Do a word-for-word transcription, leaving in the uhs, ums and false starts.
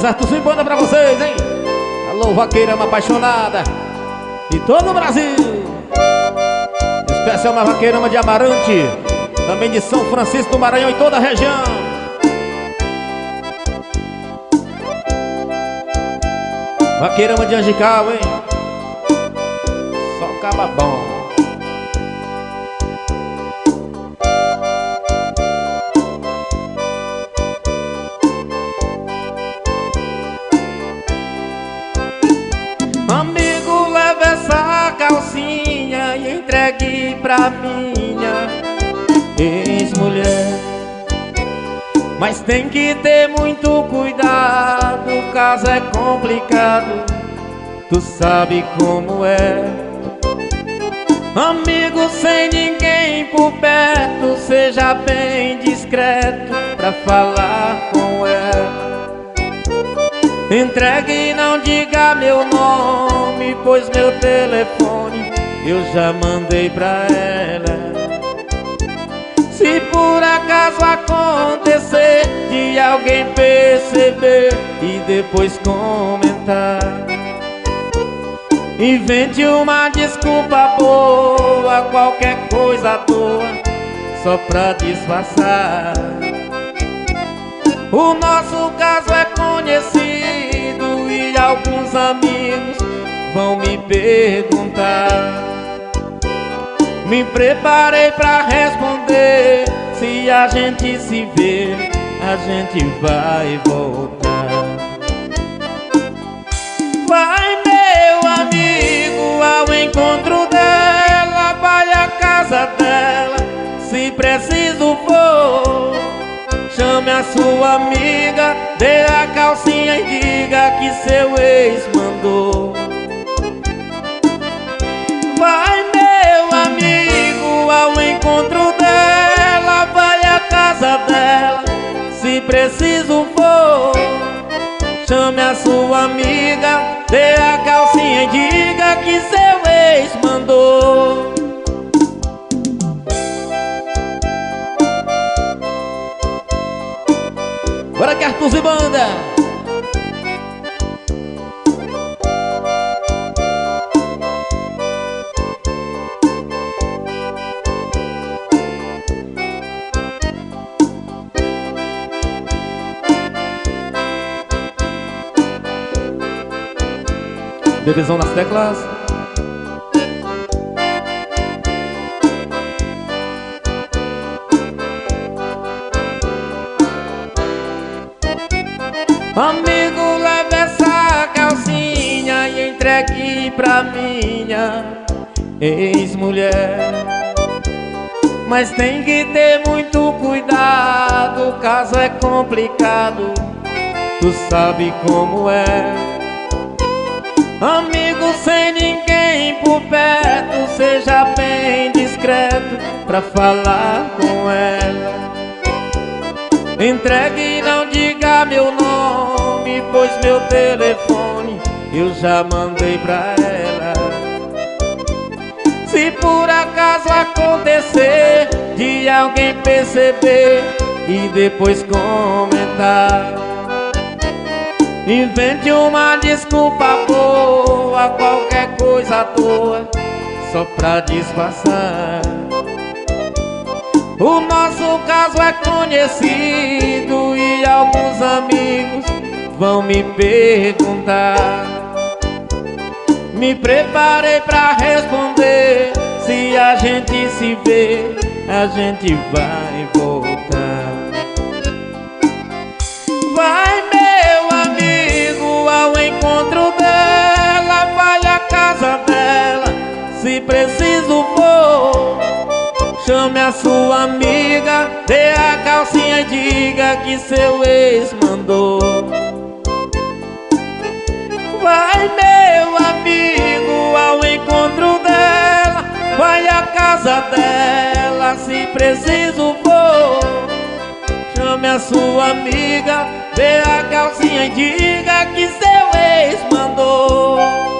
Exército Swing Banda pra vocês, hein? Alô, vaqueirama apaixonada de todo o Brasil. Especial na vaqueirama de Amarante, também de São Francisco do Maranhão e toda a região. Vaqueirama de Angical, hein? Só caba bom. Amigo, leva essa calcinha e entregue pra minha ex-mulher. Mas tem que ter muito cuidado, o caso é complicado, tu sabe como é. Amigo, sem ninguém por perto, seja bem discreto pra falar com ela. Entregue e não diga meu nome, pois meu telefone eu já mandei pra ela. Se por acaso acontecer de alguém perceber e depois comentar, invente uma desculpa boa, qualquer coisa à toa, só pra disfarçar. O nosso caso é conhecido e alguns amigos vão me perguntar. Me preparei pra responder, se a gente se ver, a gente vai voltar. Vai, meu amigo, ao encontro dela, vai à casa dela, se preciso for. Chame a sua amiga, dê a calcinha e diga que seu ex mandou. Vai, meu amigo, ao encontro dela, vai à casa dela, se preciso for. Chame a sua amiga, dê a calcinha e diga que seu ex mandou. Bora que Arthur e Banda. Bebezão nas teclas. Amigo, leve essa calcinha e entregue pra minha ex-mulher. Mas tem que ter muito cuidado, o caso é complicado, tu sabe como é. Amigo, sem ninguém por perto, seja bem discreto pra falar com ela. Entregue e não diga meu nome, pois meu telefone eu já mandei pra ela. Se por acaso acontecer de alguém perceber e depois comentar, invente uma desculpa boa, qualquer coisa à toa, só pra disfarçar. O nosso caso é conhecido e alguns amigos vão me perguntar. Me preparei pra responder, se a gente se ver, a gente vai voltar. Vai, meu amigo, ao encontro dela, vai à casa dela, se preciso for. Chame a sua amiga, dê a calcinha e diga que seu ex mandou. Vai, meu amigo, ao encontro dela, vai à casa dela, se preciso for. Chame a sua amiga, dê a calcinha e diga que seu ex mandou.